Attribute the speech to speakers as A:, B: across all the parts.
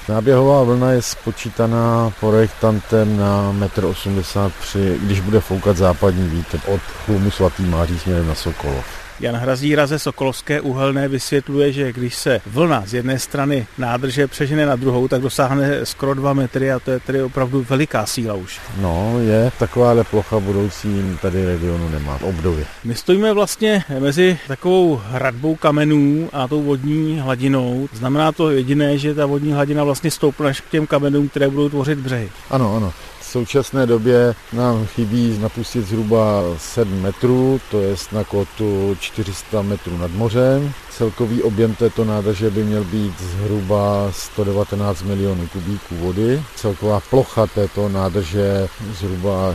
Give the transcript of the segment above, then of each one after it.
A: Náběhová vlna je spočítaná projektantem na 1,80 m, když bude foukat západní vítr od Chlumu Svatý Máří směrem na Sokolov.
B: Jan Hrazíra ze Sokolovské uhelné vysvětluje, že když se vlna z jedné strany nádrže přežene na druhou, tak dosáhne skoro 2 metry a to je tedy opravdu veliká síla už.
A: No, je takováhle plocha budoucí tady regionu nemá období.
B: My stojíme vlastně mezi takovou hradbou kamenů a tou vodní hladinou. Znamená to jediné, že ta vodní hladina vlastně stoupne až k těm kamenům, které budou tvořit břehy.
A: Ano. V současné době nám chybí napustit zhruba 7 metrů, to je na kotu 400 metrů nad mořem. Celkový objem této nádrže by měl být zhruba 119 milionů kubíků vody. Celková plocha této nádrže zhruba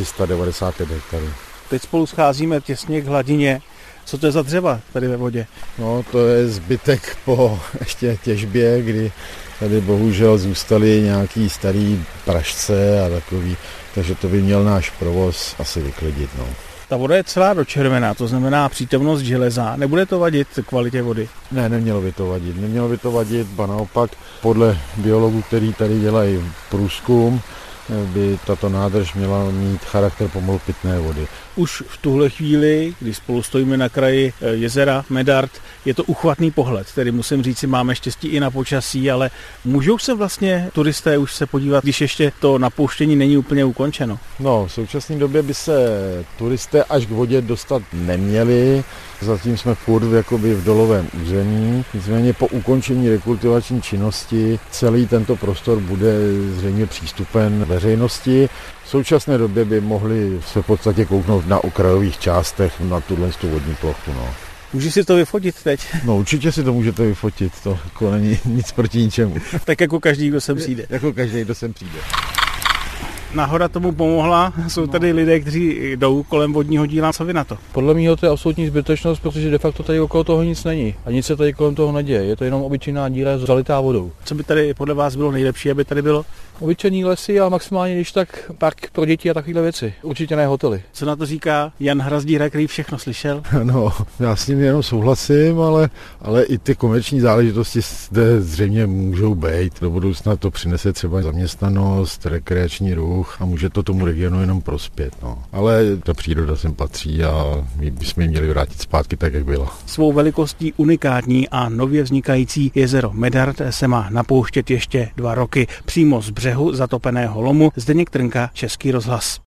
A: 495 hektarů.
B: Teď spolu scházíme těsně k hladině. Co to je za dřeva tady ve vodě?
A: No, to je zbytek po ještě těžbě, kdy tady bohužel zůstaly nějaký starý pražce a takový, takže to by měl náš provoz asi vyklidit. No.
B: Ta voda je celá dočervená, to znamená přítomnost železa. Nebude to vadit kvalitě vody?
A: Ne, nemělo by to vadit, ba naopak podle biologů, který tady dělají průzkum, by tato nádrž měla mít charakter pomalu pitné vody.
B: Už v tuhle chvíli, když spolu stojíme na kraji jezera Medard, je to uchvatný pohled, tedy musím říct, si máme štěstí i na počasí, ale můžou se vlastně turisté už se podívat, když ještě to napouštění není úplně ukončeno?
A: No, v současné době by se turisté až k vodě dostat neměli, zatím jsme furt jakoby v dolovém území, nicméně po ukončení rekultivační činnosti celý tento prostor bude zřejmě přístupen veřejnosti. V současné době by mohli se v podstatě kouknout na okrajových částech na tuhle vodní plochu. No.
B: Můžeš si to vyfotit teď?
A: No určitě si to můžete vyfotit, to jako není nic proti ničemu.
B: Tak jako každý, kdo sem přijde.
A: Jako každý, kdo sem přijde.
B: Náhoda tomu pomohla, jsou tady lidé, kteří jdou kolem vodního díla, co vy na to?
C: Podle mě to je absolutní zbytečnost, protože de facto tady okolo toho nic není a nic se tady kolem toho neděje, je to jenom obyčejná díra zalitá vodou.
B: Co by tady podle vás bylo nejlepší, aby tady bylo?
C: Obyčejný lesy a maximálně když tak park pro děti a takovéhle věci, určitě ne hotely.
B: Co na to říká Jan Hrazdíra, který všechno slyšel?
A: No, já s ním jenom souhlasím, ale i ty komerční záležitosti zde zřejmě můžou být. Do budoucna to přinese třeba zaměstnanost, rekreační ruch a může to tomu regionu jenom prospět. No. Ale ta příroda sem patří a my bychom ji měli vrátit zpátky tak, jak byla.
B: Svou velikostí unikátní a nově vznikající jezero Medard se má napouštět ještě 2 roky přímo z břehu zatopeného lomu. Zdeněk Trnka, Český rozhlas.